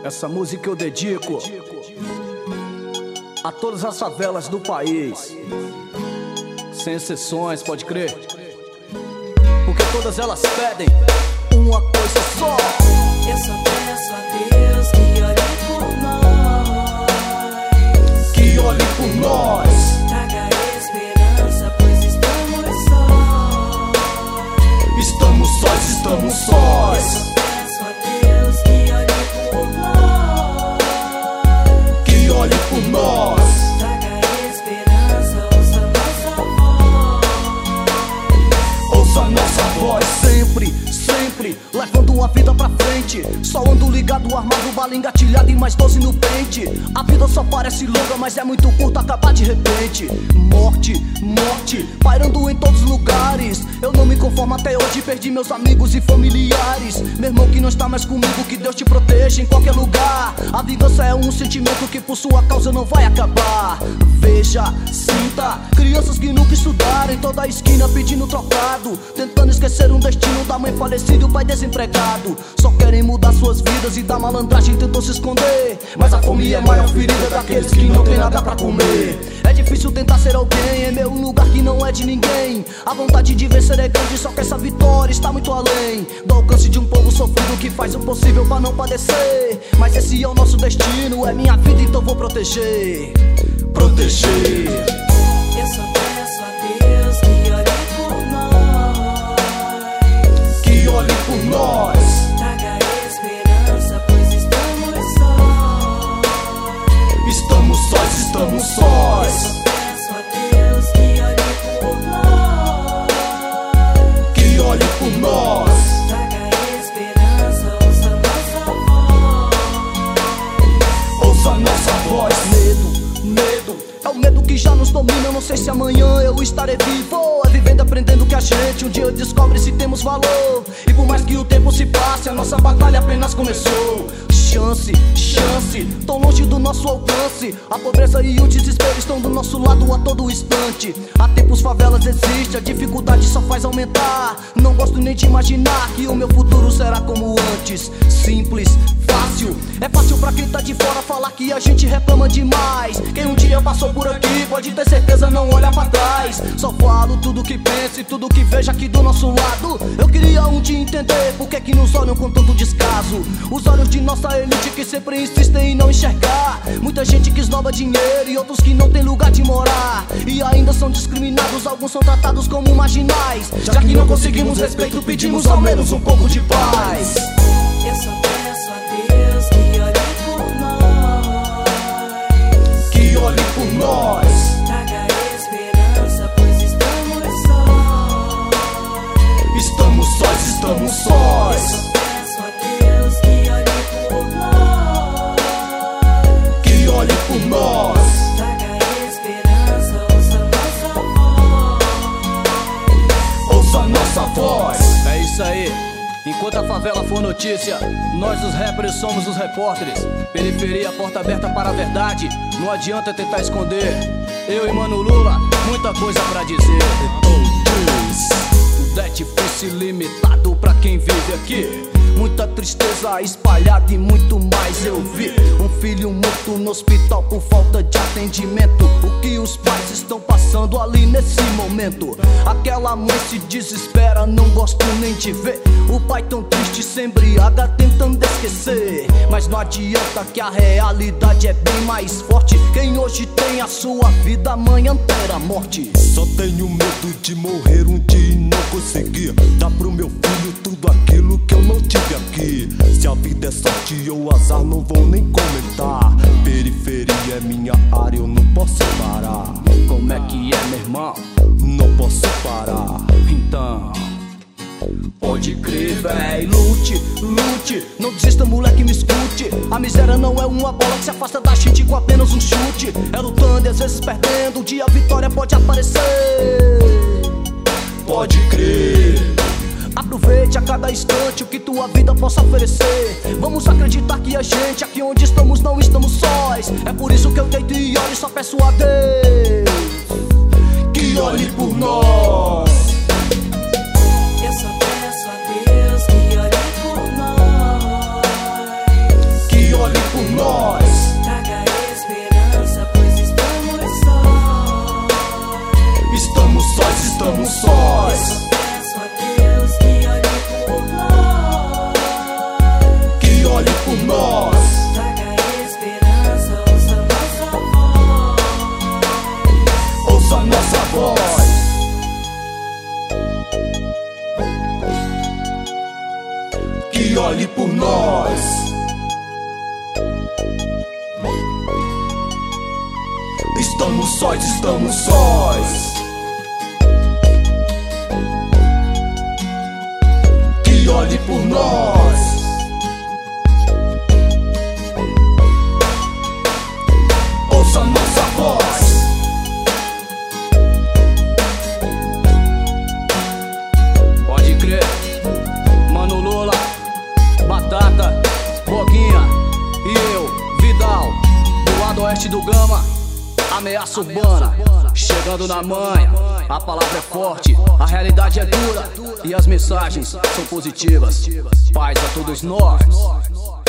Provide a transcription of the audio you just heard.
Essa música eu dedico a todas as favelas do país, sem exceções, pode crer, porque todas elas pedem uma coisa só. Eu só peço a Deus que olhe por nós, que olhe por nós, traga esperança, pois estamos sós. Estamos sós, estamos Eu sós. só peço a Deus que olhe por nós, Que olhe por nós, traga esperança, ouça nossa voz. ouça nossa voz sempre, sempre, levando uma vida pra frente. Só ando ligado, armado, bala engatilhada e mais 12 no pente. A vida só parece longa, mas é muito curta, acabar de repente. Morte, morte, pairando em todos os lugares. Eu não me conformo até hoje, perdi meus amigos e familiares. Meu irmão que não está mais comigo, que Deus te proteja em qualquer lugar. A vingança é um sentimento que por sua causa não vai acabar. Veja, sinta, crianças que nunca estudaram em toda a esquina pedindo trocado, tentando esquecer um destino da mãe falecida e o pai desempregado. Só querem mudar suas vidas e da malandragem tentam se esconder, mas a fome é a maior ferida daqueles que não tem nada pra comer. É difícil tentar ser alguém em meu lugar que não é de ninguém. A vontade de vencer é grande, só que essa vitória está muito além do alcance de um povo sofrido que faz o possível pra não padecer. Mas esse é o nosso destino, é minha vida, então vou proteger. Proteger. Eu só peço a Deus que olhe por nós, Que olhe por nós, traga esperança, pois estamos sós. estamos sós, estamos Eu sós. só peço a Deus que olhe por nós, Que olhe por nós, traga esperança, ouça nossa voz. ouça nossa voz. Medo, medo, é o medo que já nos domina. Eu não sei se amanhã eu estarei vivo. É vivendo, aprendendo que a gente um dia descobre se temos valor. E por mais que o tempo se passe, a nossa batalha apenas começou. Chance, chance, tão longe do nosso alcance. A pobreza e o desespero estão do nosso lado a todo instante. Há tempos favelas existe, a dificuldade só faz aumentar. Não gosto nem de imaginar que o meu futuro será como antes. Simples, fácil, é fácil pra quem tá de fora falar que a gente reclama demais. Quem um dia passou por aqui pode ter certeza não olha pra trás. Só falo tudo que penso e tudo que vejo aqui do nosso lado. Eu queria um dia entender por que que nos olham com tanto descaso. Os olhos de nossa elite que sempre insistem em não enxergar. Muita gente que esnoba dinheiro e outros que não tem lugar de morar. E ainda são discriminados, alguns são tratados como marginais. Já que não conseguimos respeito, pedimos ao menos um pouco de paz. Eu só peço a Deus que olhe por nós, Que olhe por nós, traga esperança, pois estamos sós. estamos sós, estamos Eu sós. só peço a Deus que olhe por nós, Que olhe por nós, traga esperança, ouça nossa voz. ouça nossa voz. É isso aí. Enquanto a favela for notícia, nós os rappers somos os repórteres. Periferia, porta aberta para a verdade. Não adianta tentar esconder. Eu e Mano Lula, muita coisa pra dizer. Tudo é difícil e limitado pra quem vive aqui. Muita tristeza espalhada e muito mais eu vi. Um filho morto no hospital por falta de atendimento. O que os pais estão passando ali nesse momento? Aquela mãe se desespera, não gosto nem de ver. O pai tão triste, se embriaga tentando esquecer. Mas não adianta que a realidade é bem mais forte. Quem hoje tem a sua vida, amanhã terá morte. Só tenho medo de morrer um dia e não conseguir dar pro meu filho tudo aquilo que eu não tive aqui. Se a vida é sorte ou azar, não vou nem comentar. Periferia é minha área, eu não posso parar. Como é que é, meu irmão? Não posso parar. Então, pode crer, véi, lute, lute. Não desista, moleque, me escute. A miséria não é uma bola que se afasta da gente com apenas um chute. É lutando e às vezes perdendo, um dia a vitória pode aparecer. Pode crer. Aproveite a cada instante o que tua vida possa oferecer. Vamos acreditar que a gente aqui onde estamos não estamos sós. É por isso que eu deito e olho e só peço a Deus que olhe por nós. Eu só peço a Deus que olhe por nós, Que olhe por nós. Traga esperança, pois estamos sós. Estamos sós, estamos Eu sós. só peço a Deus que olhe por nós. Que olhe por nós. Traga esperança, ouça nossa voz. Ouça nossa voz. Que olhe por nós. Estamos sós, estamos sós. Que olhe por nós. Ouça nossa voz. Pode crer, Mano Lula, Batata, Boguinha e eu, Vidal, do lado oeste do Gama. Ameaça urbana, chegando na manha. A palavra é forte, a realidade é dura e as mensagens são positivas. Paz a todos nós.